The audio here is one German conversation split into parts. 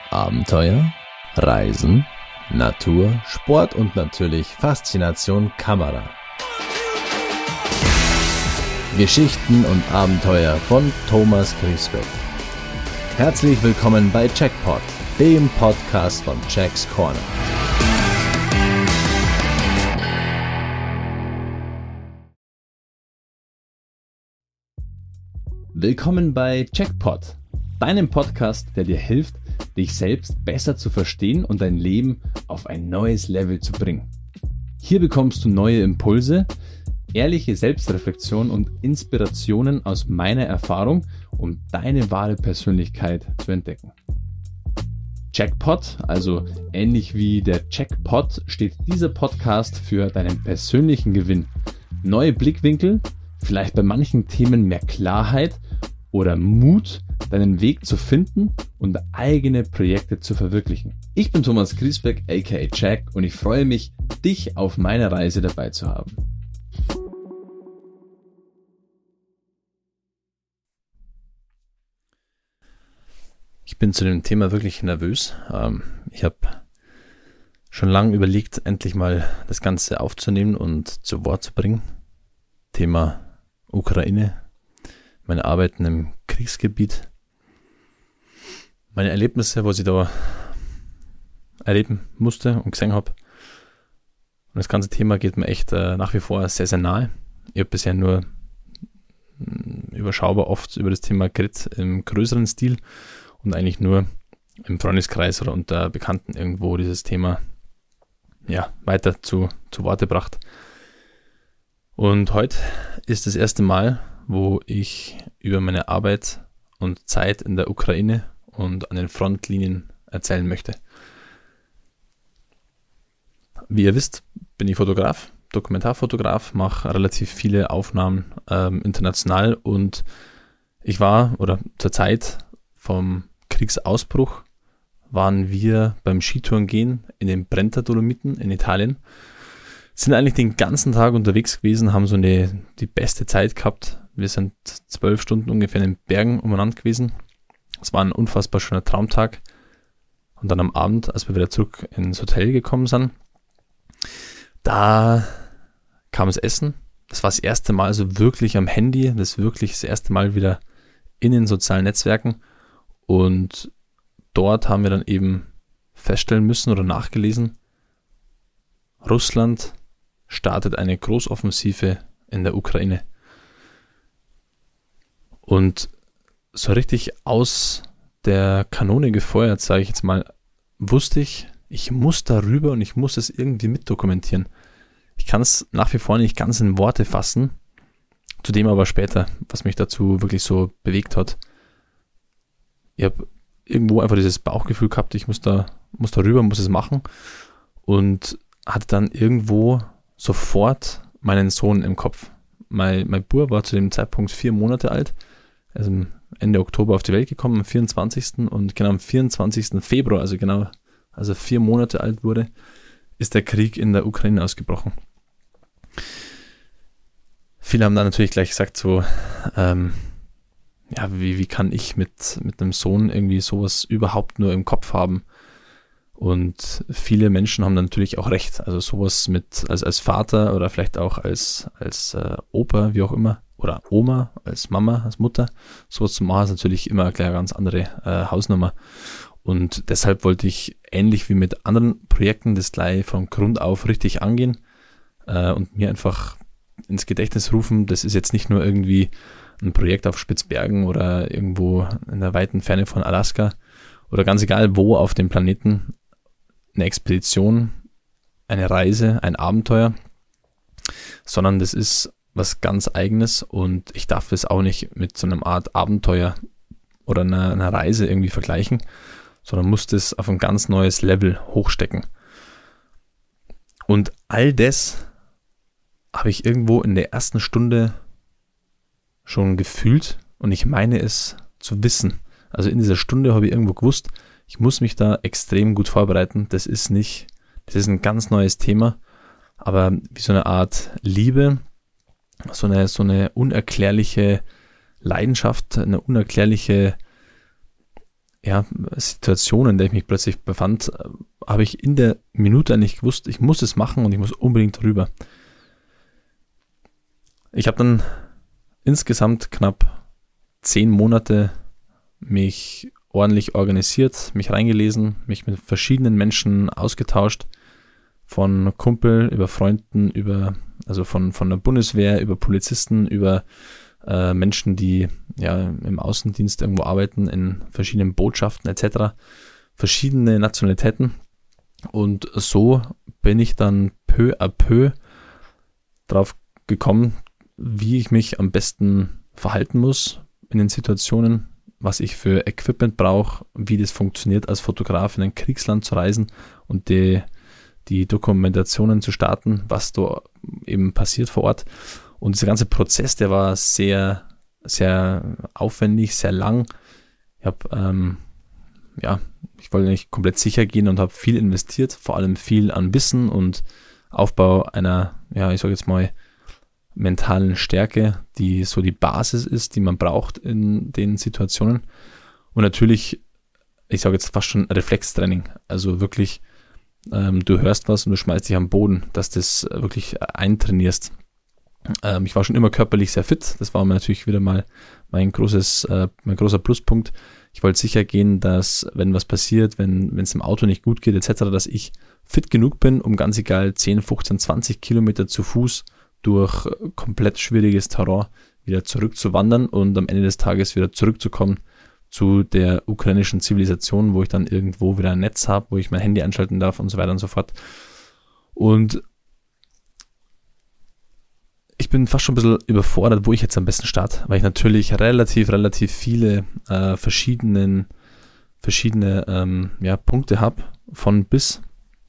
Abenteuer, Reisen, Natur, Sport und natürlich Faszination Kamera. Geschichten und Abenteuer von Thomas Griesbeck. Herzlich willkommen bei Jackpot, dem Podcast von Jack's Corner. Willkommen bei Jackpot, deinem Podcast, der dir hilft, dich selbst besser zu verstehen und dein Leben auf ein neues Level zu bringen. Hier bekommst du neue Impulse, ehrliche Selbstreflexion und Inspirationen aus meiner Erfahrung, um deine wahre Persönlichkeit zu entdecken. Jackpot, also ähnlich wie der Jackpot, steht dieser Podcast für deinen persönlichen Gewinn. Neue Blickwinkel, vielleicht bei manchen Themen mehr Klarheit oder Mut, deinen Weg zu finden und eigene Projekte zu verwirklichen. Ich bin Thomas Griesbeck, aka Jack, und ich freue mich, dich auf meiner Reise dabei zu haben. Ich bin zu dem Thema wirklich nervös. Ich habe schon lange überlegt, endlich mal das Ganze aufzunehmen und zu Wort zu bringen. Thema Ukraine, meine Arbeiten im Kriegsgebiet, meine Erlebnisse, was ich da erleben musste und gesehen habe. Und das ganze Thema geht mir echt nach wie vor sehr, sehr nahe. Ich habe bisher nur überschaubar oft über das Thema geredet im größeren Stil und eigentlich nur im Freundeskreis oder unter Bekannten irgendwo dieses Thema weiter zu Worte gebracht. Und heute ist das erste Mal, wo ich über meine Arbeit und Zeit in der Ukraine und an den Frontlinien erzählen möchte. Wie ihr wisst, bin ich Fotograf, Dokumentarfotograf, mache relativ viele Aufnahmen international, und ich war, oder zur Zeit vom Kriegsausbruch, waren wir beim Skitourengehen in den Brenta-Dolomiten in Italien. Sind eigentlich den ganzen Tag unterwegs gewesen, haben die beste Zeit gehabt. Wir sind 12 Stunden ungefähr in den Bergen umeinander gewesen. Es war ein unfassbar schöner Traumtag. Und dann am Abend, als wir wieder zurück ins Hotel gekommen sind, da kam das Essen. Das war das erste Mal also wirklich am Handy, das erste Mal wieder in den sozialen Netzwerken. Und dort haben wir dann eben feststellen müssen oder nachgelesen, Russland startet eine Großoffensive in der Ukraine. Und so richtig aus der Kanone gefeuert, sage ich jetzt mal, wusste ich muss darüber und ich muss es irgendwie mitdokumentieren. Ich kann es nach wie vor nicht ganz in Worte fassen, zu dem aber später, was mich dazu wirklich so bewegt hat. Ich habe irgendwo einfach dieses Bauchgefühl gehabt, ich muss darüber, muss es machen, und hatte dann irgendwo sofort meinen Sohn im Kopf. Mein Bub war zu dem Zeitpunkt 4 Monate alt, also Ende Oktober auf die Welt gekommen, am 24. Und genau am 24. Februar, also 4 Monate alt wurde, ist der Krieg in der Ukraine ausgebrochen. Viele haben dann natürlich gleich gesagt, wie kann ich mit einem Sohn irgendwie sowas überhaupt nur im Kopf haben? Und viele Menschen haben dann natürlich auch recht. Also sowas als Vater oder vielleicht auch als Opa, wie auch immer, oder Oma, als Mama, als Mutter, sowas zu machen, ist natürlich immer gleich eine ganz andere Hausnummer. Und deshalb wollte ich ähnlich wie mit anderen Projekten das gleich von Grund auf richtig angehen und mir einfach ins Gedächtnis rufen, das ist jetzt nicht nur irgendwie ein Projekt auf Spitzbergen oder irgendwo in der weiten Ferne von Alaska oder ganz egal wo auf dem Planeten, eine Expedition, eine Reise, ein Abenteuer, sondern das ist was ganz Eigenes, und ich darf es auch nicht mit so einer Art Abenteuer oder einer Reise irgendwie vergleichen, sondern muss das auf ein ganz neues Level hochstecken. Und all das habe ich irgendwo in der ersten Stunde schon gefühlt, und ich meine es zu wissen. Also in dieser Stunde habe ich irgendwo gewusst, ich muss mich da extrem gut vorbereiten. Das ist ein ganz neues Thema, aber wie so eine Art Liebe, so eine unerklärliche Leidenschaft, eine unerklärliche Situation, in der ich mich plötzlich befand, habe ich in der Minute eigentlich gewusst, ich muss es machen und ich muss unbedingt rüber. Ich habe dann insgesamt knapp 10 Monate mich ordentlich organisiert, mich reingelesen, mich mit verschiedenen Menschen ausgetauscht, von Kumpel über Freunden, also von der Bundeswehr, über Polizisten, über Menschen, die im Außendienst irgendwo arbeiten, in verschiedenen Botschaften etc., verschiedene Nationalitäten. Und so bin ich dann peu à peu drauf gekommen, wie ich mich am besten verhalten muss in den Situationen, was ich für Equipment brauche, wie das funktioniert, als Fotograf in ein Kriegsland zu reisen und die Dokumentationen zu starten, was da eben passiert vor Ort. Und dieser ganze Prozess, der war sehr, sehr aufwendig, sehr lang. Ich wollte nicht komplett sicher gehen und habe viel investiert, vor allem viel an Wissen und Aufbau einer, ich sage jetzt mal, mentalen Stärke, die so die Basis ist, die man braucht in den Situationen. Und natürlich, ich sage jetzt fast schon Reflextraining. Also wirklich, du hörst was und du schmeißt dich am Boden, dass das wirklich eintrainierst. Ich war schon immer körperlich sehr fit. Das war natürlich wieder mal mein großer Pluspunkt. Ich wollte sicher gehen, dass wenn was passiert, wenn es im Auto nicht gut geht etc., dass ich fit genug bin, um ganz egal 10, 15, 20 Kilometer zu Fuß durch komplett schwieriges Terrain wieder zurückzuwandern und am Ende des Tages wieder zurückzukommen zu der ukrainischen Zivilisation, wo ich dann irgendwo wieder ein Netz habe, wo ich mein Handy einschalten darf und so weiter und so fort. Und ich bin fast schon ein bisschen überfordert, wo ich jetzt am besten starte, weil ich natürlich relativ viele verschiedene Punkte habe, von bis.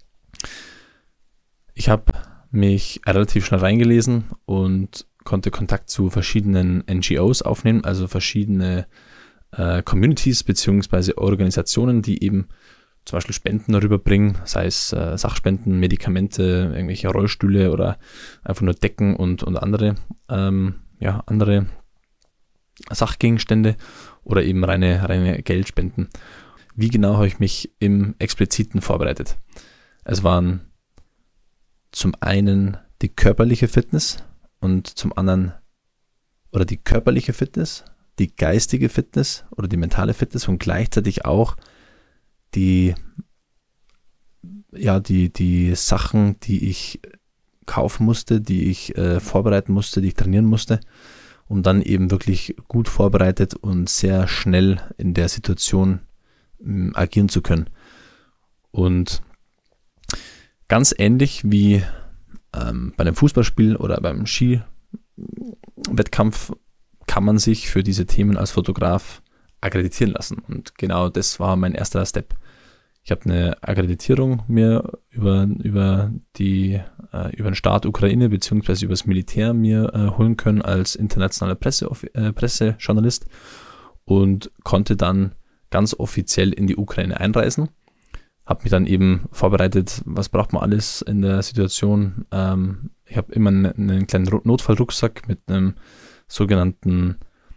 Ich habe mich relativ schnell reingelesen und konnte Kontakt zu verschiedenen NGOs aufnehmen, also verschiedene Communities bzw. Organisationen, die eben zum Beispiel Spenden rüberbringen, sei es Sachspenden, Medikamente, irgendwelche Rollstühle oder einfach nur Decken und andere Sachgegenstände oder eben reine Geldspenden. Wie genau habe ich mich im Expliziten vorbereitet? Es waren zum einen die körperliche Fitness und zum anderen oder die körperliche Fitness, die geistige Fitness oder die mentale Fitness und gleichzeitig auch die Sachen, die ich kaufen musste, die ich vorbereiten musste, die ich trainieren musste, um dann eben wirklich gut vorbereitet und sehr schnell in der Situation agieren zu können. Und ganz ähnlich wie bei einem Fußballspiel oder beim Skiwettkampf kann man sich für diese Themen als Fotograf akkreditieren lassen. Und genau das war mein erster Step. Ich habe eine Akkreditierung mir über den Staat Ukraine bzw. über das Militär mir holen können als internationaler Pressejournalist und konnte dann ganz offiziell in die Ukraine einreisen. Habe mich dann eben vorbereitet, was braucht man alles in der Situation. Ich habe immer einen kleinen Notfallrucksack mit einem sogenannten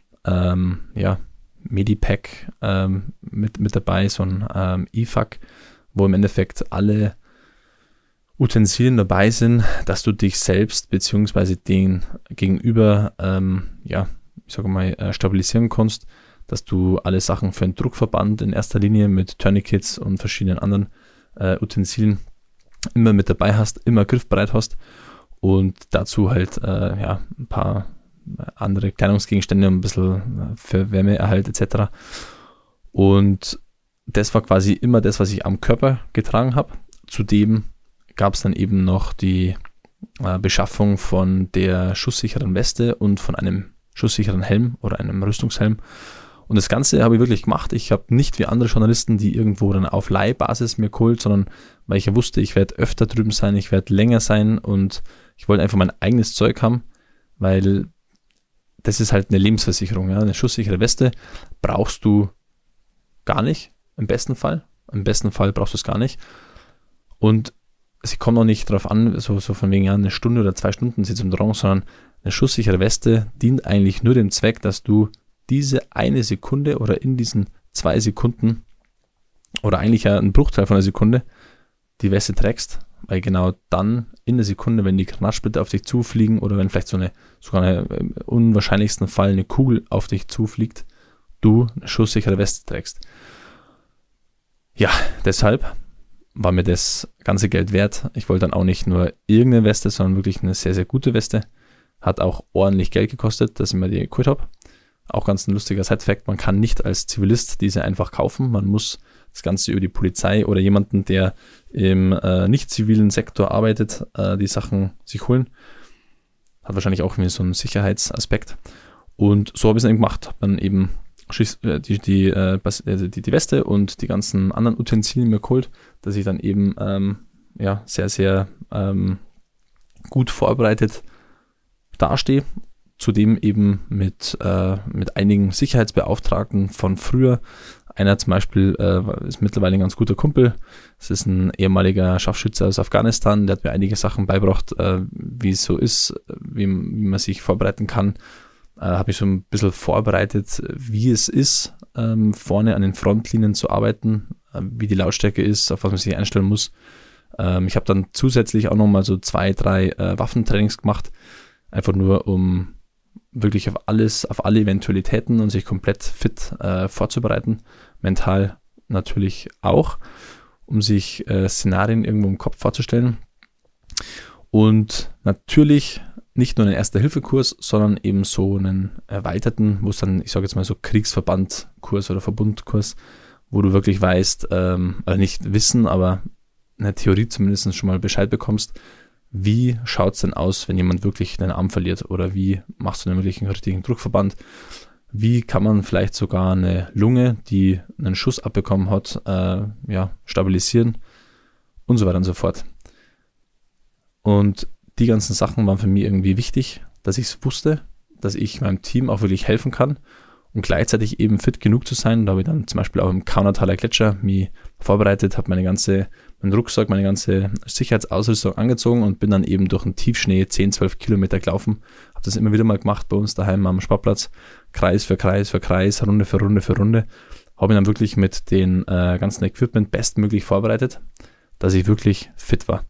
Medipack mit dabei, so ein IFAK, wo im Endeffekt alle Utensilien dabei sind, dass du dich selbst bzw. den Gegenüber stabilisieren kannst, dass du alle Sachen für einen Druckverband in erster Linie mit Tourniquets und verschiedenen anderen Utensilien immer mit dabei hast, immer griffbereit hast und dazu halt ein paar andere Kleidungsgegenstände, ein bisschen für Wärmeerhalt etc. Und das war quasi immer das, was ich am Körper getragen habe. Zudem gab es dann eben noch die Beschaffung von der schusssicheren Weste und von einem schusssicheren Helm oder einem Rüstungshelm. Und das Ganze habe ich wirklich gemacht. Ich habe nicht wie andere Journalisten, die irgendwo dann auf Leihbasis mir geholt, sondern weil ich ja wusste, ich werde öfter drüben sein, ich werde länger sein und ich wollte einfach mein eigenes Zeug haben, weil das ist halt eine Lebensversicherung. Ja? Eine schusssichere Weste brauchst du gar nicht, im besten Fall. Im besten Fall brauchst du es gar nicht. Und sie kommt auch nicht darauf an, so von wegen eine Stunde oder 2 Stunden sitzt im Drang, sondern eine schusssichere Weste dient eigentlich nur dem Zweck, dass du diese eine Sekunde oder in diesen 2 Sekunden oder eigentlich ja einen Bruchteil von einer Sekunde die Weste trägst, weil genau dann in der Sekunde, wenn die Granatsplitter auf dich zufliegen oder wenn vielleicht sogar eine im unwahrscheinlichsten Fall eine Kugel auf dich zufliegt, du eine schusssichere Weste trägst. Ja, deshalb war mir das ganze Geld wert. Ich wollte dann auch nicht nur irgendeine Weste, sondern wirklich eine sehr, sehr gute Weste. Hat auch ordentlich Geld gekostet, dass ich mir die geholt habe. Auch ganz ein lustiger Side-Fact, man kann nicht als Zivilist diese einfach kaufen. Man muss das Ganze über die Polizei oder jemanden, der im nicht zivilen Sektor arbeitet, die Sachen sich holen. Hat wahrscheinlich auch irgendwie so einen Sicherheitsaspekt. Und so habe ich es dann gemacht. Habe dann eben die Weste und die ganzen anderen Utensilien mir geholt, dass ich dann eben sehr, sehr gut vorbereitet dastehe. Zudem eben mit einigen Sicherheitsbeauftragten von früher. Einer zum Beispiel ist mittlerweile ein ganz guter Kumpel. Das ist ein ehemaliger Scharfschütze aus Afghanistan. Der hat mir einige Sachen beigebracht, wie es so ist, wie man sich vorbereiten kann. Habe mich so ein bisschen vorbereitet, wie es ist, vorne an den Frontlinien zu arbeiten, wie die Lautstärke ist, auf was man sich einstellen muss. Ich habe dann zusätzlich auch nochmal so 2, 3 Waffentrainings gemacht, einfach nur um wirklich auf alle Eventualitäten und sich komplett fit vorzubereiten. Mental natürlich auch, um sich Szenarien irgendwo im Kopf vorzustellen. Und natürlich nicht nur einen Erste-Hilfe-Kurs, sondern eben so einen erweiterten, wo es dann, ich sage jetzt mal so Kriegsverband-Kurs oder Verbund-Kurs, wo du wirklich weißt, nicht wissen, aber in der Theorie zumindest schon mal Bescheid bekommst, wie schaut es denn aus, wenn jemand wirklich einen Arm verliert oder wie machst du einen wirklichen richtigen Druckverband, wie kann man vielleicht sogar eine Lunge, die einen Schuss abbekommen hat, stabilisieren und so weiter und so fort. Und die ganzen Sachen waren für mich irgendwie wichtig, dass ich es wusste, dass ich meinem Team auch wirklich helfen kann und gleichzeitig eben fit genug zu sein. Da habe ich dann zum Beispiel auch im Kaunertaler Gletscher mich vorbereitet, habe meinen Rucksack, meine ganze Sicherheitsausrüstung angezogen und bin dann eben durch den Tiefschnee 10, 12 Kilometer gelaufen. Habe das immer wieder mal gemacht bei uns daheim am Sportplatz, Kreis für Kreis für Kreis, Runde für Runde für Runde. Habe mich dann wirklich mit den ganzen Equipment bestmöglich vorbereitet, dass ich wirklich fit war.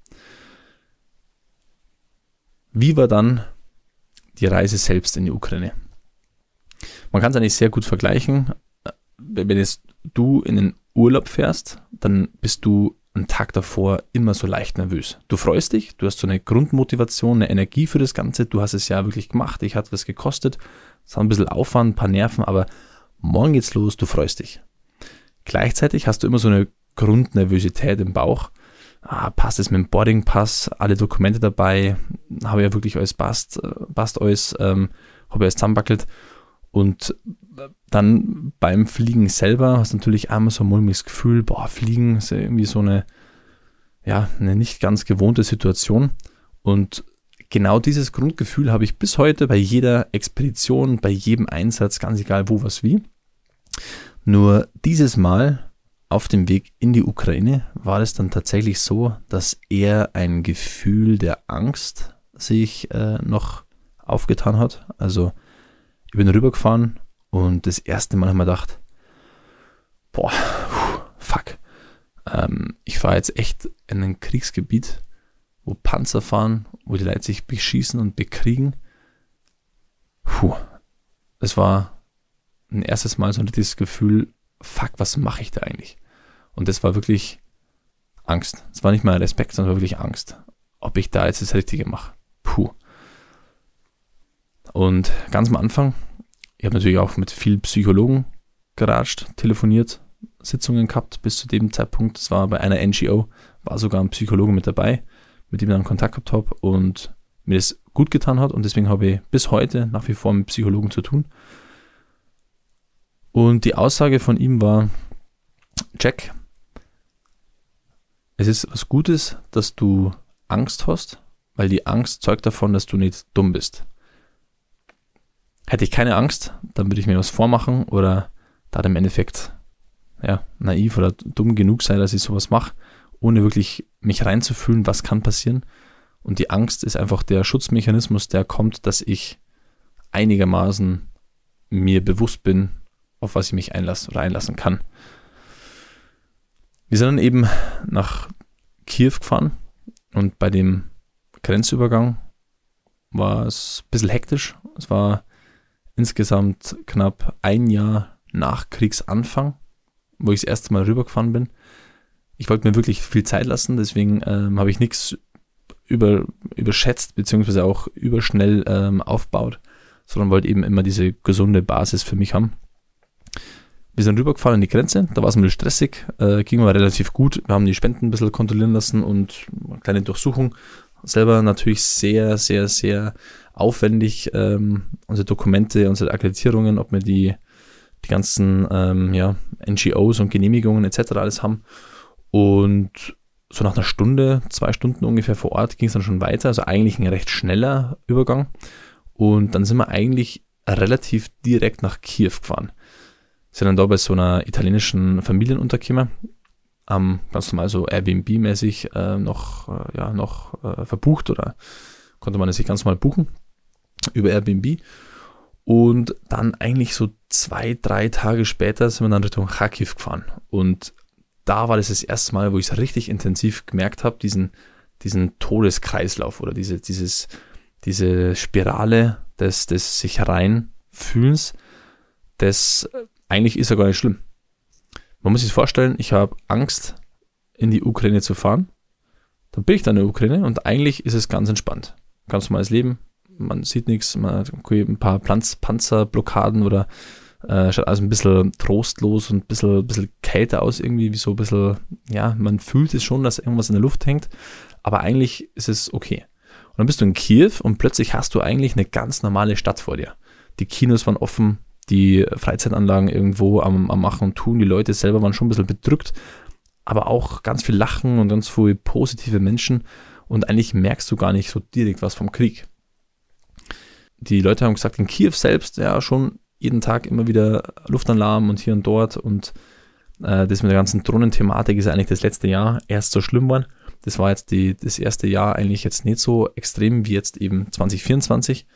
Wie war dann die Reise selbst in die Ukraine? Man kann es eigentlich sehr gut vergleichen. Wenn jetzt du in den Urlaub fährst, dann bist du einen Tag davor immer so leicht nervös. Du freust dich, du hast so eine Grundmotivation, eine Energie für das Ganze. Du hast es ja wirklich gemacht, dich hat was gekostet. Es hat ein bisschen Aufwand, ein paar Nerven, aber morgen geht's los, du freust dich. Gleichzeitig hast du immer so eine Grundnervosität im Bauch. Passt es mit dem Boardingpass, alle Dokumente dabei, habe ja wirklich alles passt alles, habe ja alles zusammenbackelt. Und dann beim Fliegen selber hast du natürlich einmal so ein mulmiges Gefühl, Fliegen ist ja irgendwie so eine nicht ganz gewohnte Situation. Und genau dieses Grundgefühl habe ich bis heute bei jeder Expedition, bei jedem Einsatz, ganz egal wo, was, wie. Nur dieses Mal auf dem Weg in die Ukraine war es dann tatsächlich so, dass eher ein Gefühl der Angst sich noch aufgetan hat. Also ich bin rübergefahren und das erste Mal habe ich mir gedacht, fuck, ich fahre jetzt echt in ein Kriegsgebiet, wo Panzer fahren, wo die Leute sich beschießen und bekriegen. Es war ein erstes Mal so dieses Gefühl, fuck, was mache ich da eigentlich? Und das war wirklich Angst. Es war nicht mal Respekt, sondern war wirklich Angst, ob ich da jetzt das Richtige mache. Und ganz am Anfang, ich habe natürlich auch mit vielen Psychologen geratscht, telefoniert, Sitzungen gehabt bis zu dem Zeitpunkt. Das war bei einer NGO, war sogar ein Psychologe mit dabei, mit dem ich dann Kontakt gehabt habe und mir das gut getan hat. Und deswegen habe ich bis heute nach wie vor mit Psychologen zu tun. Und die Aussage von ihm war, Jack, es ist was Gutes, dass du Angst hast, weil die Angst zeugt davon, dass du nicht dumm bist. Hätte ich keine Angst, dann würde ich mir was vormachen oder da im Endeffekt naiv oder dumm genug sein, dass ich sowas mache, ohne wirklich mich reinzufühlen, was kann passieren. Und die Angst ist einfach der Schutzmechanismus, der kommt, dass ich einigermaßen mir bewusst bin, auf was ich mich einlassen kann. Wir sind dann eben nach Kiew gefahren und bei dem Grenzübergang war es ein bisschen hektisch. Es war insgesamt knapp ein Jahr nach Kriegsanfang, wo ich das erste Mal rübergefahren bin. Ich wollte mir wirklich viel Zeit lassen, deswegen habe ich nichts überschätzt beziehungsweise auch überschnell aufbaut, sondern wollte eben immer diese gesunde Basis für mich haben. Wir sind rübergefahren an die Grenze, da war es ein bisschen stressig, ging aber relativ gut. Wir haben die Spenden ein bisschen kontrollieren lassen und eine kleine Durchsuchung. Selber natürlich sehr, sehr, sehr aufwendig, unsere Dokumente, unsere Akkreditierungen, ob wir die ganzen NGOs und Genehmigungen etc. alles haben. Und so nach einer Stunde, 2 Stunden ungefähr vor Ort ging es dann schon weiter, also eigentlich ein recht schneller Übergang. Und dann sind wir eigentlich relativ direkt nach Kiew gefahren. Sind dann da bei so einer italienischen Familie untergekommen, ganz normal so Airbnb-mäßig noch verbucht oder konnte man sich ganz normal buchen über Airbnb. Und dann eigentlich so 2-3 Tage später sind wir dann Richtung Kharkiv gefahren. Und da war das erste Mal, wo ich es richtig intensiv gemerkt habe, diesen Todeskreislauf oder diese Spirale des sich reinfühlens, das eigentlich ist ja gar nicht schlimm. Man muss sich vorstellen, ich habe Angst, in die Ukraine zu fahren. Dann bin ich dann in der Ukraine und eigentlich ist es ganz entspannt. Ganz normales Leben, man sieht nichts, man hat ein paar Panzerblockaden oder schaut alles ein bisschen trostlos und ein bisschen kälter aus irgendwie, wie so ein bisschen, ja, man fühlt es schon, dass irgendwas in der Luft hängt, aber eigentlich ist es okay. Und dann bist du in Kiew und plötzlich hast du eigentlich eine ganz normale Stadt vor dir. Die Kinos waren offen, die Freizeitanlagen irgendwo am Machen und Tun, die Leute selber waren schon ein bisschen bedrückt, aber auch ganz viel Lachen und ganz viele positive Menschen und eigentlich merkst du gar nicht so direkt was vom Krieg. Die Leute haben gesagt, in Kiew selbst, ja, schon jeden Tag immer wieder Luftalarm und hier und dort und das mit der ganzen Drohnenthematik ist eigentlich das letzte Jahr erst so schlimm geworden. Das war jetzt das erste Jahr eigentlich jetzt nicht so extrem wie jetzt eben 2024.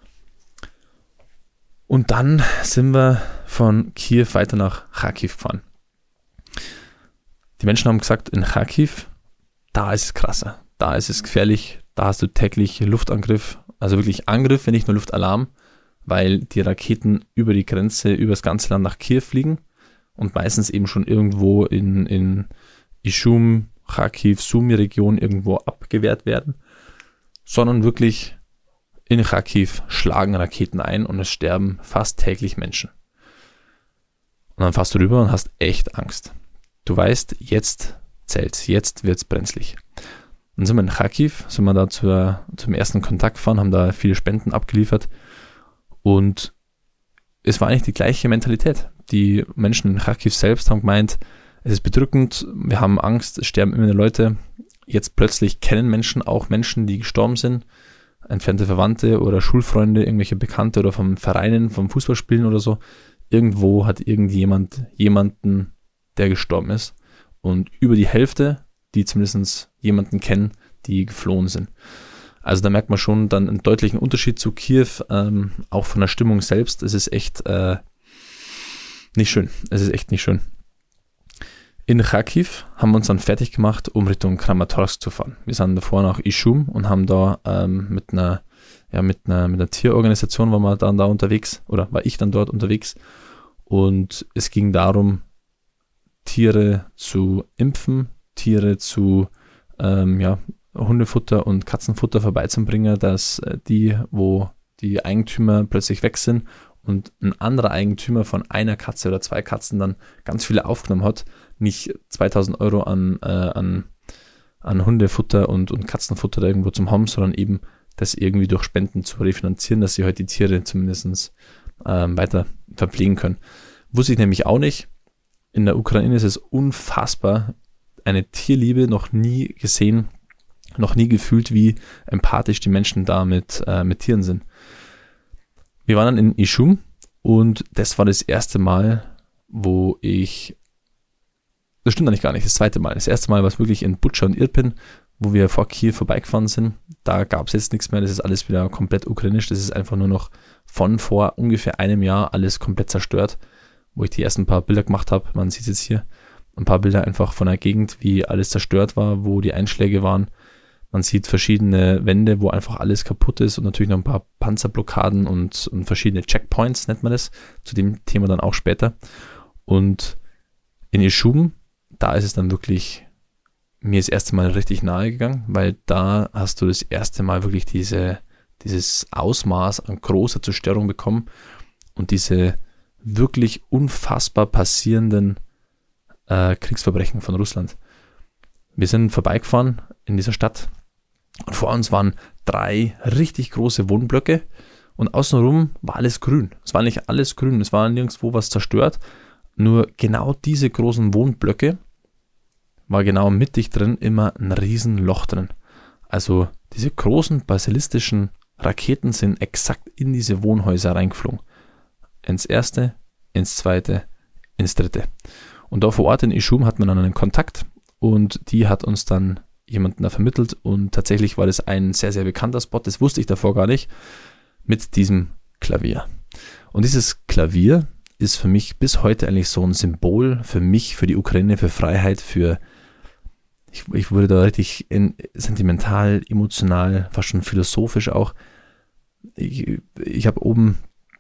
Und dann sind wir von Kiew weiter nach Kharkiv gefahren. Die Menschen haben gesagt, in Kharkiv, da ist es krasser, da ist es gefährlich, da hast du täglich Luftangriff, also wirklich Angriffe, nicht nur Luftalarm, weil die Raketen über die Grenze, über das ganze Land nach Kiew fliegen und meistens eben schon irgendwo in Ishum, Kharkiv, Sumy-Region irgendwo abgewehrt werden, sondern wirklich in Kharkiv schlagen Raketen ein und es sterben fast täglich Menschen. Und dann fährst du rüber und hast echt Angst. Du weißt, jetzt zählt's, jetzt wird's brenzlig. Dann sind wir in Kharkiv, sind wir da zum ersten Kontakt gefahren, haben da viele Spenden abgeliefert und es war eigentlich die gleiche Mentalität. Die Menschen in Kharkiv selbst haben gemeint, es ist bedrückend, wir haben Angst, es sterben immer mehr Leute. Jetzt plötzlich kennen Menschen auch Menschen, die gestorben sind, entfernte Verwandte oder Schulfreunde, irgendwelche Bekannte oder vom Vereinen, vom Fußballspielen oder so. Irgendwo hat irgendjemand jemanden, der gestorben ist. Und über die Hälfte, die zumindest jemanden kennen, die geflohen sind. Also da merkt man schon dann einen deutlichen Unterschied zu Kiew, auch von der Stimmung selbst. Es ist echt nicht schön. Es ist echt nicht schön. In Kharkiv haben wir uns dann fertig gemacht, um Richtung Kramatorsk zu fahren. Wir sind davor nach Ishum und haben da mit einer Tierorganisation waren wir dann da unterwegs, oder war ich dann dort unterwegs. Und es ging darum, Tiere zu impfen, Tiere zu Hundefutter und Katzenfutter vorbeizubringen, dass wo die Eigentümer plötzlich weg sind und ein anderer Eigentümer von einer Katze oder 2 Katzen dann ganz viele aufgenommen hat, nicht 2.000 Euro an Hundefutter und Katzenfutter da irgendwo zum haben, sondern eben das irgendwie durch Spenden zu refinanzieren, dass sie halt die Tiere zumindest weiter verpflegen können. Wusste ich nämlich auch nicht. In der Ukraine ist es unfassbar, eine Tierliebe noch nie gesehen, noch nie gefühlt, wie empathisch die Menschen da mit Tieren sind. Wir waren dann in Ishum und das war das erste Mal, das stimmt eigentlich gar nicht, das zweite Mal. Das erste Mal war es wirklich in Butscha und Irpin, wo wir vor Kiew vorbeigefahren sind. Da gab es jetzt nichts mehr, das ist alles wieder komplett ukrainisch. Das ist einfach nur noch von vor ungefähr einem Jahr alles komplett zerstört, wo ich die ersten paar Bilder gemacht habe. Man sieht jetzt hier ein paar Bilder einfach von der Gegend, wie alles zerstört war, wo die Einschläge waren. Man sieht verschiedene Wände, wo einfach alles kaputt ist und natürlich noch ein paar Panzerblockaden und verschiedene Checkpoints, nennt man das. Zu dem Thema dann auch später. Und in Ishum, da ist es dann wirklich mir das erste Mal richtig nahe gegangen, weil da hast du das erste Mal wirklich dieses Ausmaß an großer Zerstörung bekommen und diese wirklich unfassbar passierenden Kriegsverbrechen von Russland. Wir sind vorbeigefahren in dieser Stadt und vor uns waren 3 richtig große Wohnblöcke und außenrum war alles grün. Es war nicht alles grün, es war nirgendwo was zerstört, nur genau diese großen Wohnblöcke war genau mittig drin immer ein riesen Loch drin. Also diese großen basilistischen Raketen sind exakt in diese Wohnhäuser reingeflogen. Ins erste, ins zweite, ins dritte. Und da vor Ort in Ishum hat man dann einen Kontakt und die hat uns dann jemanden da vermittelt und tatsächlich war das ein sehr, sehr bekannter Spot, das wusste ich davor gar nicht, mit diesem Klavier. Und dieses Klavier ist für mich bis heute eigentlich so ein Symbol für mich, für die Ukraine, für Freiheit, ich wurde da richtig sentimental, emotional, fast schon philosophisch auch. Ich habe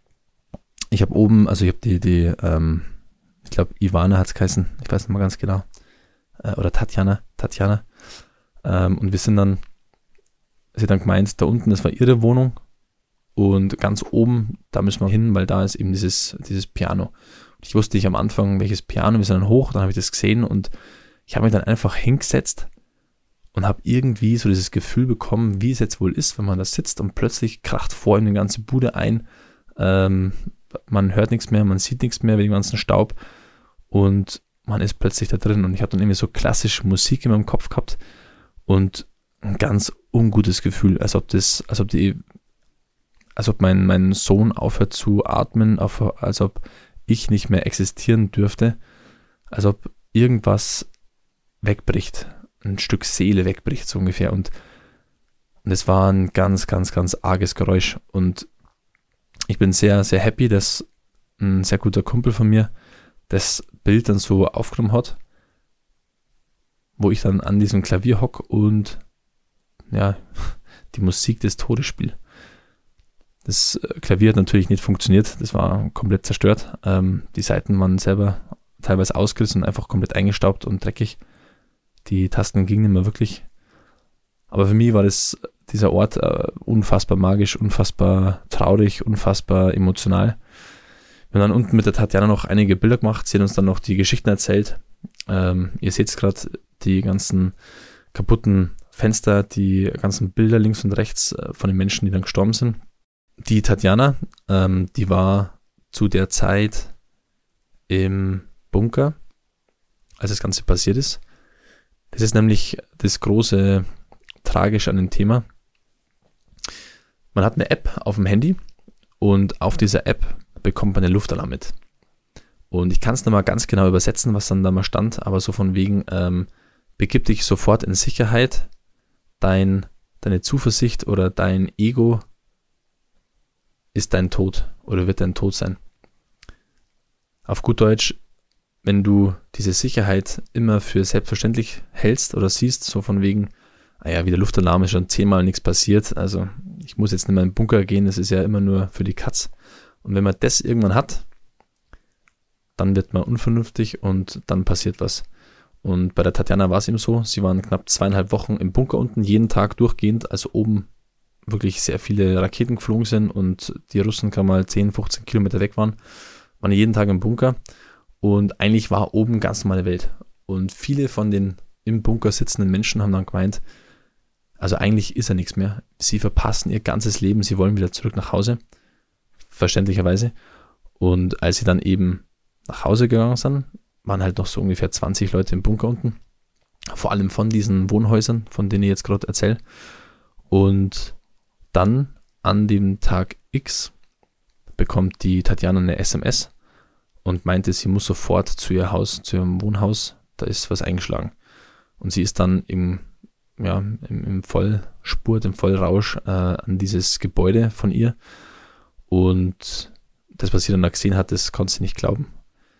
ich glaube Ivana hat es geheißen, ich weiß nicht mal ganz genau, oder Tatjana. Und sie hat dann gemeint, da unten, das war ihre Wohnung und ganz oben, da müssen wir hin, weil da ist eben dieses Piano. Und ich wusste nicht am Anfang, welches Piano, wir sind dann hoch, dann habe ich das gesehen und ich habe mich dann einfach hingesetzt und habe irgendwie so dieses Gefühl bekommen, wie es jetzt wohl ist, wenn man da sitzt und plötzlich kracht vor ihm die ganze Bude ein. Man hört nichts mehr, man sieht nichts mehr wegen dem ganzen Staub und man ist plötzlich da drin. Und ich habe dann irgendwie so klassische Musik in meinem Kopf gehabt und ein ganz ungutes Gefühl, als ob mein Sohn aufhört zu atmen, als ob ich nicht mehr existieren dürfte, als ob irgendwas wegbricht, ein Stück Seele wegbricht, so ungefähr. Und es war ein ganz, ganz, ganz arges Geräusch. Und ich bin sehr, sehr happy, dass ein sehr guter Kumpel von mir das Bild dann so aufgenommen hat, wo ich dann an diesem Klavier hocke und ja, die Musik des Todes spiele. Das Klavier hat natürlich nicht funktioniert, das war komplett zerstört. Die Saiten waren selber teilweise ausgerissen und einfach komplett eingestaubt und dreckig. Die Tasten gingen nicht mehr wirklich. Aber für mich war dieser Ort unfassbar magisch, unfassbar traurig, unfassbar emotional. Wir haben dann unten mit der Tatjana noch einige Bilder gemacht. Sie hat uns dann noch die Geschichten erzählt. Ihr seht gerade die ganzen kaputten Fenster, die ganzen Bilder links und rechts von den Menschen, die dann gestorben sind. Die Tatjana, die war zu der Zeit im Bunker, als das Ganze passiert ist. Das ist nämlich das große Tragische an dem Thema. Man hat eine App auf dem Handy und auf dieser App bekommt man einen Luftalarm mit. Und ich kann es nicht mal ganz genau übersetzen, was dann da mal stand, aber so von wegen, begib dich sofort in Sicherheit, deine Zuversicht oder dein Ego ist dein Tod oder wird dein Tod sein. Auf gut Deutsch, wenn du diese Sicherheit immer für selbstverständlich hältst oder siehst, so von wegen, wie der Luftalarm ist schon 10-mal nichts passiert, also ich muss jetzt nicht mehr in den Bunker gehen, das ist ja immer nur für die Katz. Und wenn man das irgendwann hat, dann wird man unvernünftig und dann passiert was. Und bei der Tatjana war es eben so, sie waren knapp 2,5 Wochen im Bunker unten, jeden Tag durchgehend, also oben wirklich sehr viele Raketen geflogen sind und die Russen gerade mal 10, 15 Kilometer weg waren jeden Tag im Bunker und eigentlich war oben ganz normale Welt. Und viele von den im Bunker sitzenden Menschen haben dann gemeint, also eigentlich ist ja nichts mehr. Sie verpassen ihr ganzes Leben, sie wollen wieder zurück nach Hause, verständlicherweise. Und als sie dann eben nach Hause gegangen sind, waren halt noch so ungefähr 20 Leute im Bunker unten, vor allem von diesen Wohnhäusern, von denen ich jetzt gerade erzähle. Und dann an dem Tag X bekommt die Tatjana eine SMS und meinte, sie muss sofort zu ihrem Wohnhaus, da ist was eingeschlagen. Und sie ist dann im Vollspurt, im Vollrausch an dieses Gebäude von ihr. Und das, was sie dann da gesehen hat, das konnte sie nicht glauben.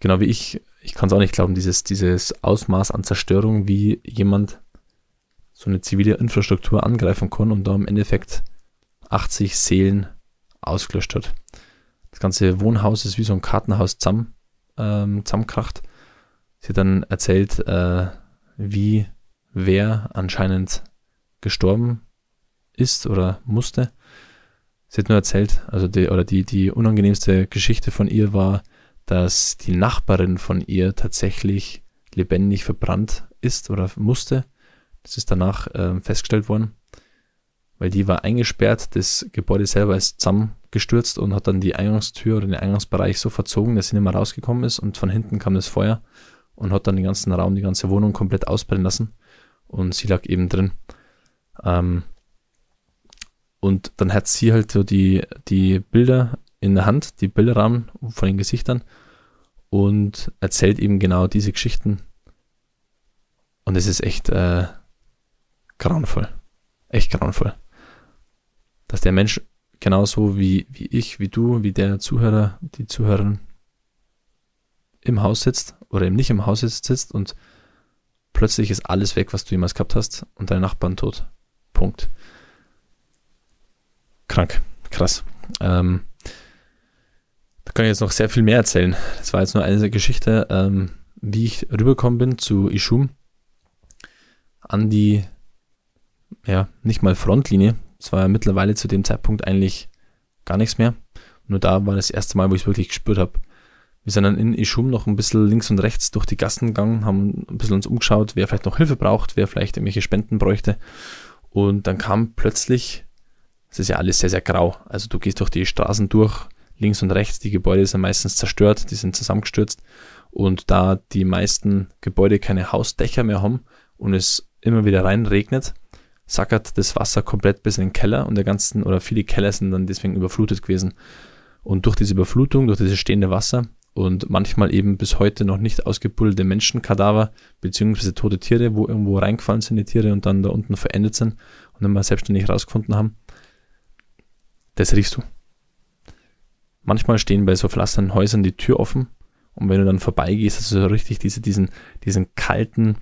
genau wie ich kann es auch nicht glauben, dieses Ausmaß an Zerstörung, wie jemand so eine zivile Infrastruktur angreifen kann und da im Endeffekt 80 Seelen ausgelöscht hat. Das ganze Wohnhaus ist wie so ein Kartenhaus zusammenkracht. Sie hat dann erzählt, wie wer anscheinend gestorben ist oder musste. Sie hat nur erzählt, also die unangenehmste Geschichte von ihr war, dass die Nachbarin von ihr tatsächlich lebendig verbrannt ist oder musste. Das ist danach festgestellt worden, weil die war eingesperrt, das Gebäude selber ist zusammengestürzt und hat dann die Eingangstür oder den Eingangsbereich so verzogen, dass sie nicht mehr rausgekommen ist und von hinten kam das Feuer und hat dann den ganzen Raum, die ganze Wohnung komplett ausbrennen lassen und sie lag eben drin. Und dann hat sie halt so die Bilder in der Hand, die Bilderrahmen von den Gesichtern und erzählt eben genau diese Geschichten. Und es ist echt grauenvoll. Echt grauenvoll. Dass der Mensch genauso wie ich, wie du, wie der Zuhörer, die Zuhörerin im Haus sitzt oder eben nicht im Haus sitzt und plötzlich ist alles weg, was du jemals gehabt hast und deine Nachbarn tot. Punkt. Krank. Krass. Da kann ich jetzt noch sehr viel mehr erzählen. Das war jetzt nur eine Geschichte, wie ich rübergekommen bin zu Ishum an die, ja, nicht mal Frontlinie. Es war ja mittlerweile zu dem Zeitpunkt eigentlich gar nichts mehr. Nur da war das erste Mal, wo ich es wirklich gespürt habe. Wir sind dann in Ishum noch ein bisschen links und rechts durch die Gassen gegangen, haben ein bisschen uns umgeschaut, wer vielleicht noch Hilfe braucht, wer vielleicht irgendwelche Spenden bräuchte. Und dann kam plötzlich, es ist ja alles sehr, sehr grau. Also du gehst durch die Straßen durch, links und rechts, die Gebäude sind meistens zerstört, die sind zusammengestürzt. Und da die meisten Gebäude keine Hausdächer mehr haben und es immer wieder reinregnet, sackert das Wasser komplett bis in den Keller und viele Keller sind dann deswegen überflutet gewesen. Und durch diese Überflutung, durch dieses stehende Wasser und manchmal eben bis heute noch nicht ausgebuddelte Menschenkadaver beziehungsweise tote Tiere, wo irgendwo reingefallen sind die Tiere und dann da unten verendet sind und dann mal selbstständig rausgefunden haben, das riechst du. Manchmal stehen bei so verlassenen Häusern die Tür offen und wenn du dann vorbeigehst, hast du so richtig diesen kalten,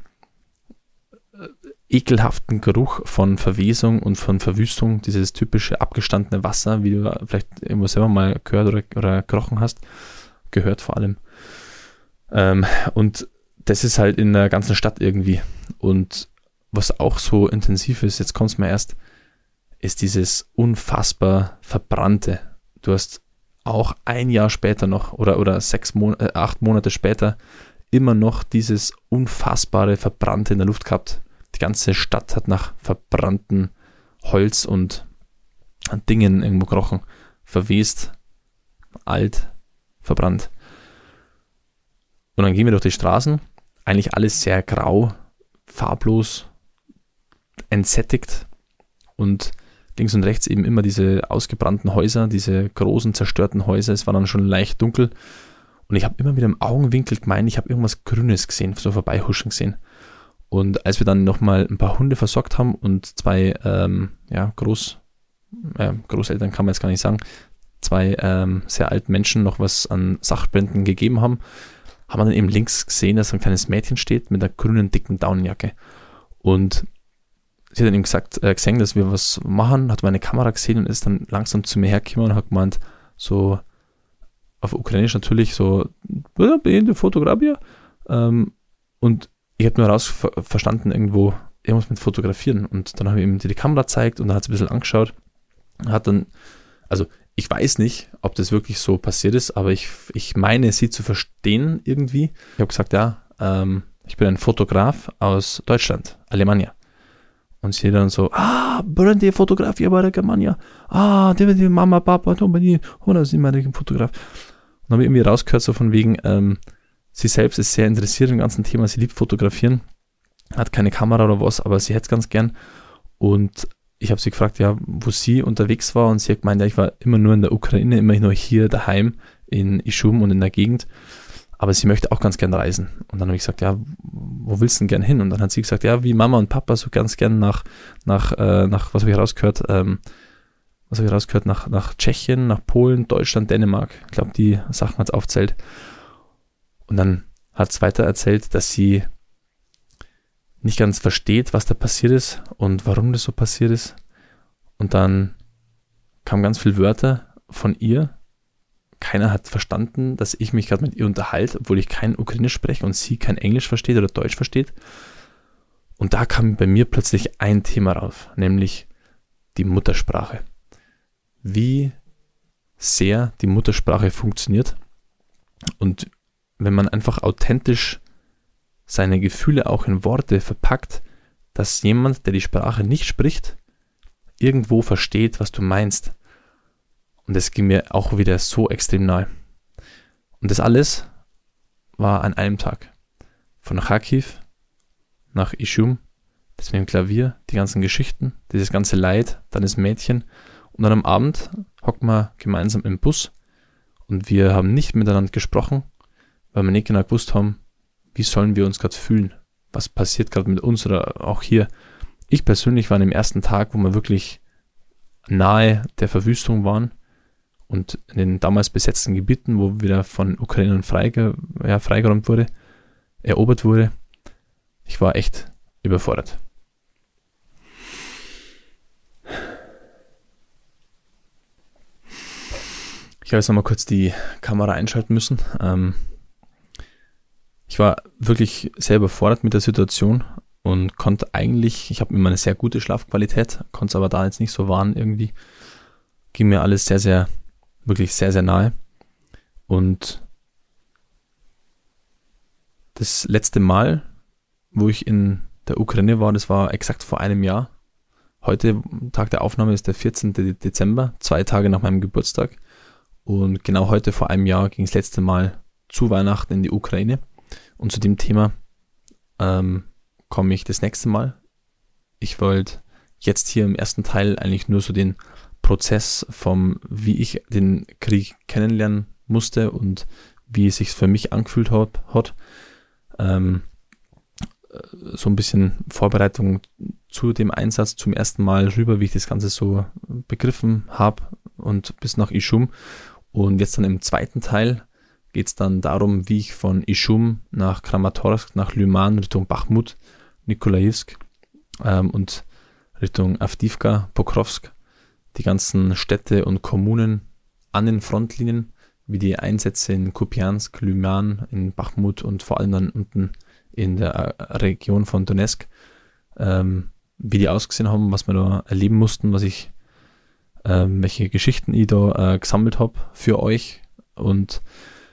ekelhaften Geruch von Verwesung und von Verwüstung, dieses typische abgestandene Wasser, wie du vielleicht irgendwo selber mal gehört oder gerochen hast, gehört vor allem. Und das ist halt in der ganzen Stadt irgendwie. Und was auch so intensiv ist, jetzt kommt es mir erst, ist dieses unfassbar Verbrannte. Du hast auch ein Jahr später noch oder 8 Monate später immer noch dieses unfassbare Verbrannte in der Luft gehabt. Die ganze Stadt hat nach verbranntem Holz und Dingen irgendwo gerochen. Verwest, alt, verbrannt. Und dann gehen wir durch die Straßen. Eigentlich alles sehr grau, farblos, entsättigt. Und links und rechts eben immer diese ausgebrannten Häuser, diese großen zerstörten Häuser. Es war dann schon leicht dunkel. Und ich habe immer wieder im Augenwinkel gemeint, ich habe irgendwas Grünes gesehen, so vorbeihuschen gesehen. Und als wir dann nochmal ein paar Hunde versorgt haben und 2 Großeltern kann man jetzt gar nicht sagen, 2 sehr alten Menschen noch was an Sachspenden gegeben haben, haben wir dann eben links gesehen, dass ein kleines Mädchen steht mit einer grünen, dicken Daunenjacke. Und sie hat dann eben gesehen, dass wir was machen, hat meine Kamera gesehen und ist dann langsam zu mir hergekommen und hat gemeint, so auf Ukrainisch natürlich, so, Fotografie. Und ich habe nur verstanden, irgendwas mit Fotografieren. Und dann habe ich ihm die Kamera gezeigt und dann hat sie ein bisschen angeschaut. Hat dann, also ich weiß nicht, ob das wirklich so passiert ist, aber ich meine, sie zu verstehen irgendwie. Ich habe gesagt, ja, ich bin ein Fotograf aus Deutschland, Alemannia. Und sie dann so, Brande Fotografie bei Germania. Die Mama, Papa, sind meine Fotograf. Und dann habe ich irgendwie rausgehört, so von wegen, sie selbst ist sehr interessiert im ganzen Thema, sie liebt Fotografieren, hat keine Kamera oder was, aber sie hätte es ganz gern. Und ich habe sie gefragt, ja, wo sie unterwegs war und sie hat gemeint, ja, ich war immer nur in der Ukraine, immer nur hier daheim in Ishum und in der Gegend, aber sie möchte auch ganz gern reisen. Und dann habe ich gesagt, ja, wo willst du denn gern hin? Und dann hat sie gesagt, ja, wie Mama und Papa so ganz gern nach was habe ich rausgehört, nach Tschechien, nach Polen, Deutschland, Dänemark. Ich glaube, die Sachen hat es aufzählt. Und dann hat es weiter erzählt, dass sie nicht ganz versteht, was da passiert ist und warum das so passiert ist. Und dann kamen ganz viele Wörter von ihr. Keiner hat verstanden, dass ich mich gerade mit ihr unterhalte, obwohl ich kein Ukrainisch spreche und sie kein Englisch versteht oder Deutsch versteht. Und da kam bei mir plötzlich ein Thema rauf, nämlich die Muttersprache. Wie sehr die Muttersprache funktioniert und wenn man einfach authentisch seine Gefühle auch in Worte verpackt, dass jemand, der die Sprache nicht spricht, irgendwo versteht, was du meinst. Und das ging mir auch wieder so extrem nahe. Und das alles war an einem Tag. Von Kharkiv nach Ishum, das mit dem Klavier, die ganzen Geschichten, dieses ganze Leid, dann das Mädchen. Und dann am Abend hocken wir gemeinsam im Bus und wir haben nicht miteinander gesprochen, weil wir nicht genau gewusst haben, wie sollen wir uns gerade fühlen? Was passiert gerade mit uns oder auch hier? Ich persönlich war an dem ersten Tag, wo wir wirklich nahe der Verwüstung waren und in den damals besetzten Gebieten, wo wieder von Ukrainern freigeräumt wurde, erobert wurde. Ich war echt überfordert. Ich habe jetzt nochmal kurz die Kamera einschalten müssen. Ich war wirklich sehr überfordert mit der Situation und konnte eigentlich, ich habe immer eine sehr gute Schlafqualität, konnte es aber da jetzt nicht so wahren irgendwie. Ging mir alles wirklich sehr, sehr nahe. Und das letzte Mal, wo ich in der Ukraine war, das war exakt vor einem Jahr. Heute, Tag der Aufnahme, ist der 14. Dezember, 2 Tage nach meinem Geburtstag. Und genau heute vor einem Jahr ging es das letzte Mal zu Weihnachten in die Ukraine. Und zu dem Thema komme ich das nächste Mal. Ich wollte jetzt hier im ersten Teil eigentlich nur so den Prozess wie ich den Krieg kennenlernen musste und wie es sich für mich angefühlt hat. So ein bisschen Vorbereitung zu dem Einsatz zum ersten Mal rüber, wie ich das Ganze so begriffen habe und bis nach Ishum. Und jetzt dann im zweiten Teil geht es dann darum, wie ich von Ishum nach Kramatorsk, nach Lyman, Richtung Bachmut, Nikolaivsk und Richtung Avdiivka, Pokrovsk, die ganzen Städte und Kommunen an den Frontlinien, wie die Einsätze in Kupiansk, Lyman, in Bachmut und vor allem dann unten in der Region von Donetsk, wie die ausgesehen haben, was wir da erleben mussten, welche Geschichten ich da gesammelt habe für euch und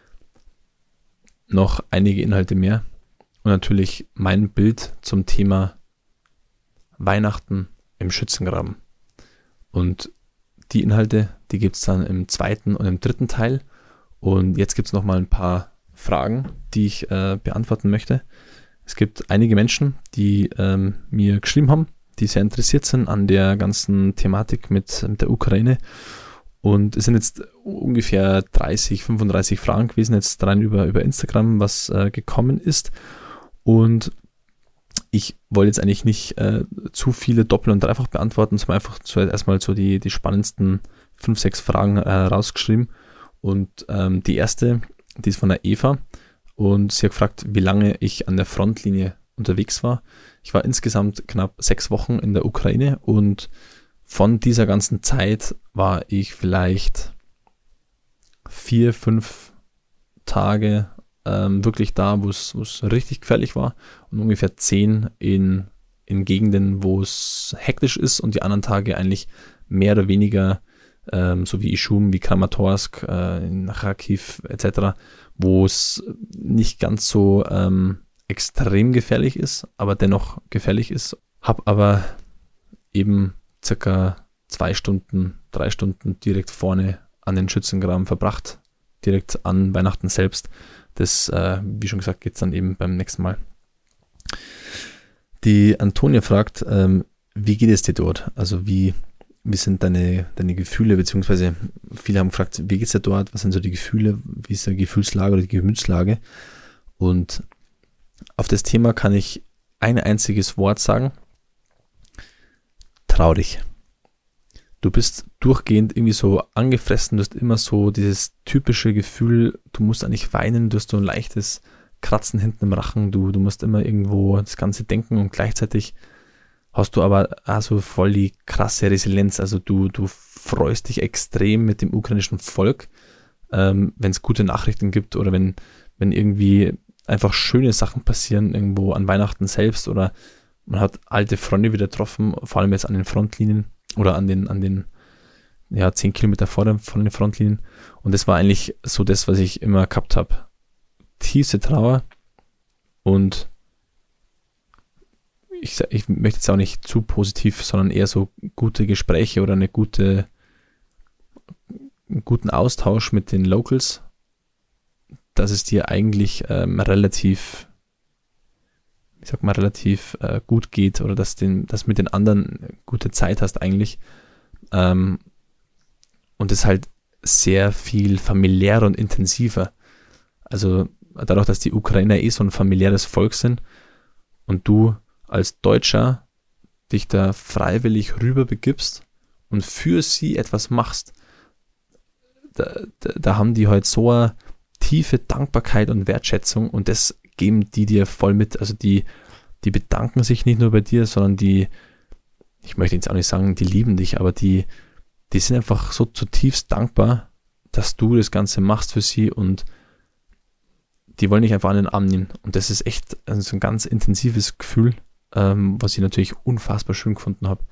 noch einige Inhalte mehr und natürlich mein Bild zum Thema Weihnachten im Schützengraben. Und die Inhalte, die gibt es dann im zweiten und im dritten Teil. Und jetzt gibt es nochmal ein paar Fragen, die ich beantworten möchte. Es gibt einige Menschen, die mir geschrieben haben, die sehr interessiert sind an der ganzen Thematik mit der Ukraine. Und es sind jetzt ungefähr 35 Fragen gewesen, jetzt rein über Instagram, was gekommen ist. Und ich wollte jetzt eigentlich nicht zu viele Doppel- und Dreifach beantworten, sondern einfach erstmal so die spannendsten 5-6 Fragen rausgeschrieben. Und die erste, die ist von der Eva. Und sie hat gefragt, wie lange ich an der Frontlinie unterwegs war. Ich war insgesamt knapp 6 Wochen in der Ukraine und von dieser ganzen Zeit war ich vielleicht 4-5 Tage wirklich da, wo es richtig gefährlich war und ungefähr 10 in Gegenden, wo es hektisch ist und die anderen Tage eigentlich mehr oder weniger so wie Ishum, wie Kramatorsk, in Kharkiv etc., wo es nicht ganz so extrem gefährlich ist, aber dennoch gefährlich ist. Habe aber eben circa 2 Stunden, 3 Stunden direkt vorne an den Schützengraben verbracht, direkt an Weihnachten selbst. Das, wie schon gesagt, geht es dann eben beim nächsten Mal. Die Antonia fragt, wie geht es dir dort? Also wie sind deine Gefühle, beziehungsweise viele haben gefragt, wie geht es dir dort? Was sind so die Gefühle? Wie ist die Gefühlslage oder die Gemütslage? Und auf das Thema kann ich ein einziges Wort sagen. Traurig. du bist durchgehend irgendwie so angefressen, du hast immer so dieses typische Gefühl, du musst eigentlich weinen, du hast so ein leichtes Kratzen hinten im Rachen, du musst immer irgendwo das Ganze denken und gleichzeitig hast du aber also voll die krasse Resilienz, also du freust dich extrem mit dem ukrainischen Volk, wenn es gute Nachrichten gibt oder wenn irgendwie einfach schöne Sachen passieren, irgendwo an Weihnachten selbst oder man hat alte Freunde wieder getroffen, vor allem jetzt an den Frontlinien oder an den 10 Kilometer von den Frontlinien. Und das war eigentlich so das, was ich immer gehabt habe. Tiefste Trauer und ich möchte jetzt auch nicht zu positiv, sondern eher so gute Gespräche oder einen guten Austausch mit den Locals, dass es dir eigentlich relativ gut geht oder dass mit den anderen gute Zeit hast eigentlich. Und es ist halt sehr viel familiärer und intensiver. Also dadurch, dass die Ukrainer so ein familiäres Volk sind und du als Deutscher dich da freiwillig rüber begibst und für sie etwas machst, da haben die halt so eine tiefe Dankbarkeit und Wertschätzung und das geben die dir voll mit. Also die bedanken sich nicht nur bei dir, sondern ich möchte jetzt auch nicht sagen, die lieben dich, aber die sind einfach so zutiefst dankbar, dass du das Ganze machst für sie und die wollen dich einfach an den Arm nehmen. Und das ist echt so ein ganz intensives Gefühl, was ich natürlich unfassbar schön gefunden habe.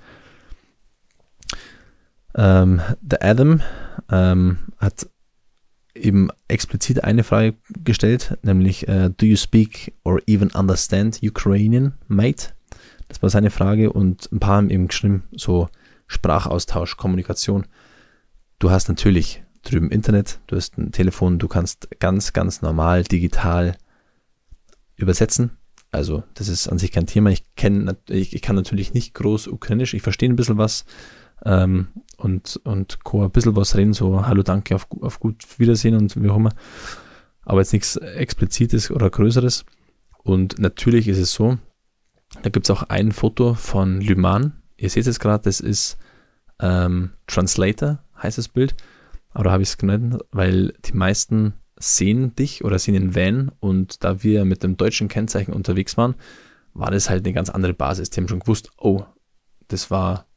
Der Adam hat eben explizit eine Frage gestellt, nämlich do you speak or even understand Ukrainian, mate? Das war seine Frage und ein paar haben eben geschrieben, so Sprachaustausch, Kommunikation. Du hast natürlich drüben Internet, du hast ein Telefon, du kannst ganz, ganz normal digital übersetzen. Also das ist an sich kein Thema. Ich kann natürlich nicht groß Ukrainisch, ich verstehe ein bisschen was und ein bisschen was reden, so hallo, danke, auf gut Wiedersehen und wie auch immer. Aber jetzt nichts Explizites oder Größeres. Und natürlich ist es so, da gibt es auch ein Foto von Lyman. Ihr seht es gerade, das ist Translator, heißt das Bild. Aber da habe ich es genannt, weil die meisten sehen dich oder sehen den Van und da wir mit dem deutschen Kennzeichen unterwegs waren, war das halt eine ganz andere Basis. Die haben schon gewusst, oh, das war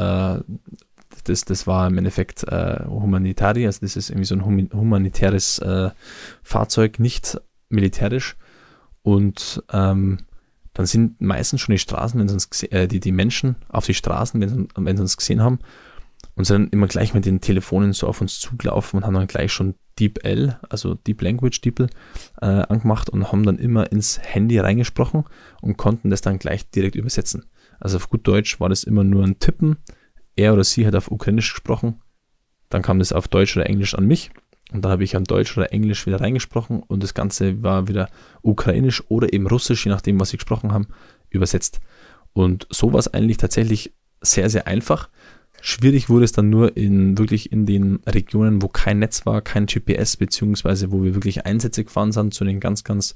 im Endeffekt Humanitari, also das ist irgendwie so ein humanitäres Fahrzeug, nicht militärisch. Und dann sind meistens schon die Straßen, wenn sie uns die Menschen auf die Straßen, wenn sie uns gesehen haben, und sind dann immer gleich mit den Telefonen so auf uns zugelaufen und haben dann gleich schon DeepL, also Deep Language DeepL, angemacht und haben dann immer ins Handy reingesprochen und konnten das dann gleich direkt übersetzen. Also auf gut Deutsch war das immer nur ein Tippen. Er oder sie hat auf Ukrainisch gesprochen, dann kam das auf Deutsch oder Englisch an mich und dann habe ich an Deutsch oder Englisch wieder reingesprochen und das Ganze war wieder Ukrainisch oder eben Russisch, je nachdem, was sie gesprochen haben, übersetzt. Und so war es eigentlich tatsächlich sehr, sehr einfach. Schwierig wurde es dann nur wirklich in den Regionen, wo kein Netz war, kein GPS, beziehungsweise wo wir wirklich Einsätze gefahren sind, zu den ganz, ganz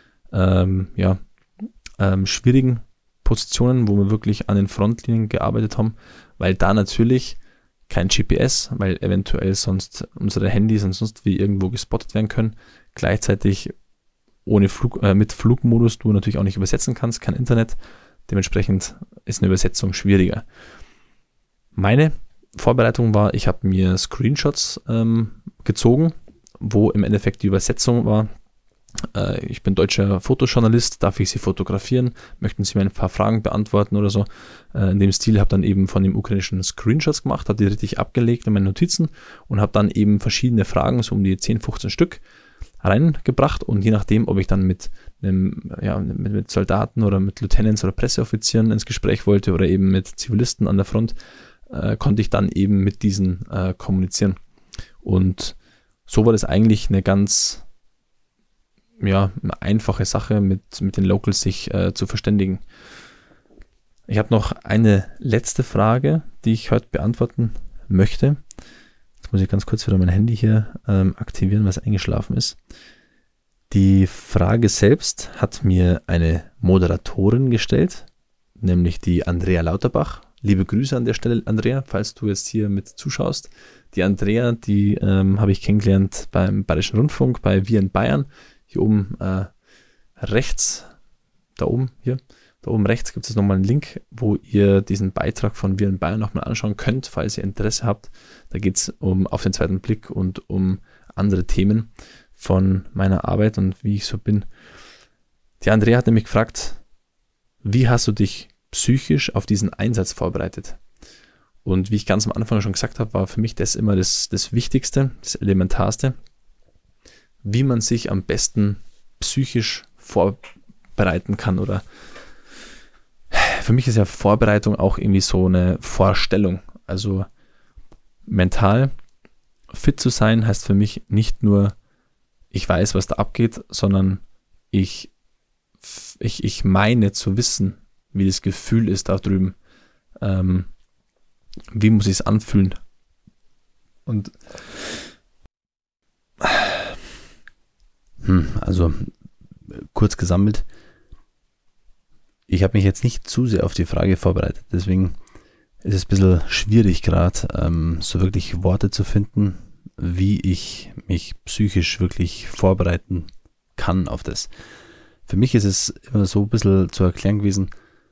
schwierigen Positionen, wo wir wirklich an den Frontlinien gearbeitet haben, weil da natürlich kein GPS, weil eventuell sonst unsere Handys und sonst wie irgendwo gespottet werden können, gleichzeitig mit Flugmodus du natürlich auch nicht übersetzen kannst, kein Internet, dementsprechend ist eine Übersetzung schwieriger. Meine Vorbereitung war, ich habe mir Screenshots gezogen, wo im Endeffekt die Übersetzung war. Ich bin deutscher Fotojournalist, darf ich Sie fotografieren? Möchten Sie mir ein paar Fragen beantworten oder so? In dem Stil habe dann eben von dem ukrainischen Screenshots gemacht, habe die richtig abgelegt in meine Notizen und habe dann eben verschiedene Fragen, so um die 10, 15 Stück, reingebracht und je nachdem, ob ich dann mit Soldaten oder mit Lieutenants oder Presseoffizieren ins Gespräch wollte oder eben mit Zivilisten an der Front, konnte ich dann eben mit diesen kommunizieren. Und so war das eigentlich eine ganz eine einfache Sache, mit den Locals sich zu verständigen. Ich habe noch eine letzte Frage, die ich heute beantworten möchte. Jetzt muss ich ganz kurz wieder mein Handy hier aktivieren, was eingeschlafen ist. Die Frage selbst hat mir eine Moderatorin gestellt, nämlich die Andrea Lauterbach liebe Grüße an der Stelle, Andrea, falls du jetzt hier mit zuschaust. Die Andrea, die habe ich kennengelernt beim Bayerischen Rundfunk, bei Wir in Bayern. Hier oben rechts, da oben rechts gibt es nochmal einen Link, wo ihr diesen Beitrag von Wir in Bayern nochmal anschauen könnt, falls ihr Interesse habt. Da geht es auf den zweiten Blick und um andere Themen von meiner Arbeit und wie ich so bin. Die Andrea hat nämlich gefragt, wie hast du dich psychisch auf diesen Einsatz vorbereitet? Und wie ich ganz am Anfang schon gesagt habe, war für mich das immer das Wichtigste, das Elementarste, wie man sich am besten psychisch vorbereiten kann. Oder für mich ist ja Vorbereitung auch irgendwie so eine Vorstellung. Also mental fit zu sein heißt für mich nicht nur, ich weiß, was da abgeht, sondern ich meine zu wissen, wie das Gefühl ist da drüben. Wie muss ich es anfühlen? Und also kurz gesammelt, ich habe mich jetzt nicht zu sehr auf die Frage vorbereitet, deswegen ist es ein bisschen schwierig gerade, so wirklich Worte zu finden, wie ich mich psychisch wirklich vorbereiten kann auf das. Für mich ist es immer so ein bisschen zu erklären gewesen,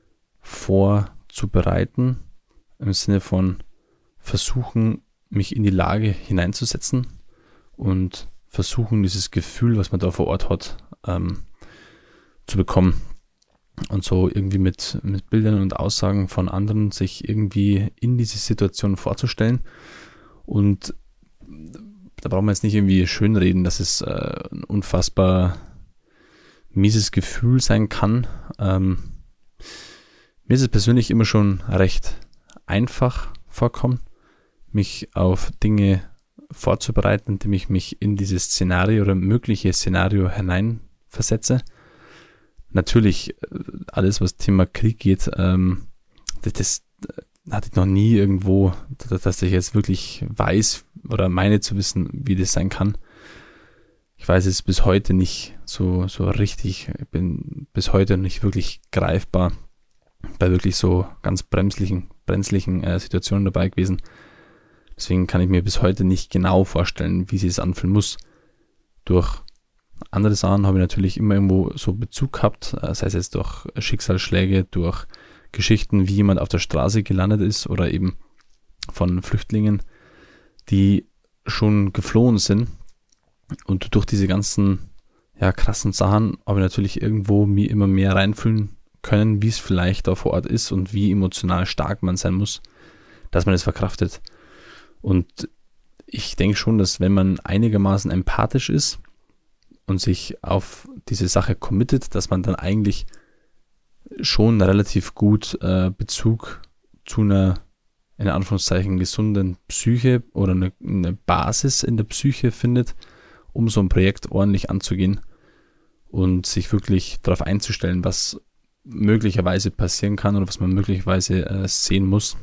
vorzubereiten, im Sinne von versuchen, mich in die Lage hineinzusetzen und versuchen, dieses Gefühl, was man da vor Ort hat, zu bekommen. Und so irgendwie mit Bildern und Aussagen von anderen sich irgendwie in diese Situation vorzustellen. Und da brauchen wir jetzt nicht irgendwie schönreden, dass es ein unfassbar mieses Gefühl sein kann. Mir ist es persönlich immer schon recht einfach vorkommen, mich auf Dinge vorzubereiten, indem ich mich in dieses Szenario oder mögliche Szenario hineinversetze. Natürlich, alles, was Thema Krieg geht, das hatte ich noch nie irgendwo, dass ich jetzt wirklich weiß oder meine zu wissen, wie das sein kann. Ich weiß es bis heute nicht so richtig. Ich bin bis heute nicht wirklich greifbar bei wirklich so ganz brenzlichen Situationen dabei gewesen. Deswegen kann ich mir bis heute nicht genau vorstellen, wie sich es anfühlen muss. Durch andere Sachen habe ich natürlich immer irgendwo so Bezug gehabt, sei es jetzt durch Schicksalsschläge, durch Geschichten, wie jemand auf der Straße gelandet ist oder eben von Flüchtlingen, die schon geflohen sind. Und durch diese ganzen krassen Sachen habe ich natürlich irgendwo mir immer mehr reinfühlen können, wie es vielleicht da vor Ort ist und wie emotional stark man sein muss, dass man es verkraftet. Und ich denke schon, dass wenn man einigermaßen empathisch ist und sich auf diese Sache committet, dass man dann eigentlich schon relativ gut Bezug zu einer, in Anführungszeichen, gesunden Psyche oder eine Basis in der Psyche findet, um so ein Projekt ordentlich anzugehen und sich wirklich darauf einzustellen, was möglicherweise passieren kann oder was man möglicherweise sehen muss.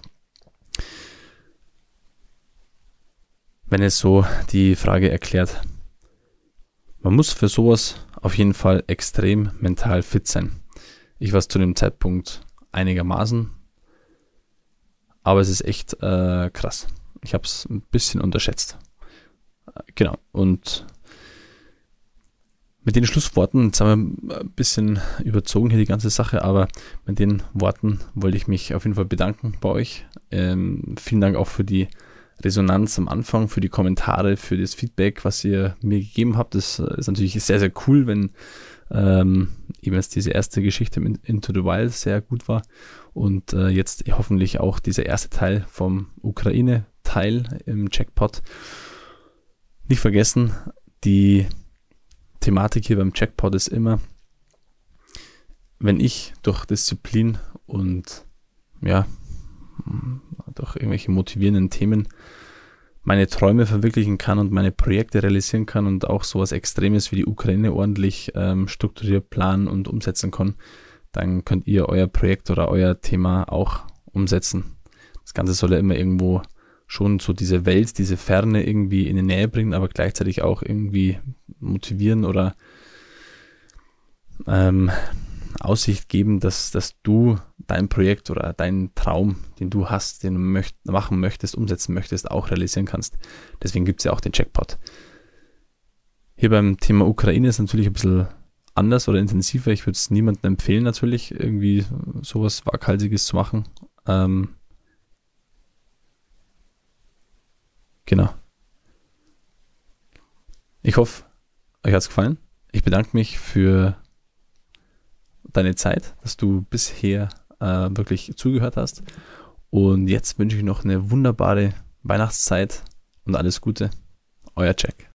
Wenn es so die Frage erklärt, man muss für sowas auf jeden Fall extrem mental fit sein. Ich war es zu dem Zeitpunkt einigermaßen, aber es ist echt krass. Ich habe es ein bisschen unterschätzt. Genau, und mit den Schlussworten, jetzt haben wir ein bisschen überzogen hier die ganze Sache, aber mit den Worten wollte ich mich auf jeden Fall bedanken bei euch. Vielen Dank auch für die Resonanz am Anfang, für die Kommentare, für das Feedback, was ihr mir gegeben habt. Das ist natürlich sehr, sehr cool, wenn eben jetzt diese erste Geschichte mit Into the Wild sehr gut war und jetzt hoffentlich auch dieser erste Teil vom Ukraine-Teil im Jackpot. Nicht vergessen, die Thematik hier beim Jackpot ist immer, wenn ich durch Disziplin und durch irgendwelche motivierenden Themen meine Träume verwirklichen kann und meine Projekte realisieren kann und auch sowas Extremes wie die Ukraine ordentlich strukturiert planen und umsetzen kann, dann könnt ihr euer Projekt oder euer Thema auch umsetzen. Das Ganze soll ja immer irgendwo schon so diese Welt, diese Ferne irgendwie in die Nähe bringen, aber gleichzeitig auch irgendwie motivieren oder Aussicht geben, dass du dein Projekt oder deinen Traum, den du hast, den du machen möchtest, umsetzen möchtest, auch realisieren kannst. Deswegen gibt es ja auch den Jackpot. Hier beim Thema Ukraine ist natürlich ein bisschen anders oder intensiver. Ich würde es niemandem empfehlen, natürlich irgendwie sowas Waghalsiges zu machen. Genau. Ich hoffe, euch hat es gefallen. Ich bedanke mich für deine Zeit, dass du bisher wirklich zugehört hast. Und jetzt wünsche ich noch eine wunderbare Weihnachtszeit und alles Gute. Euer Jack.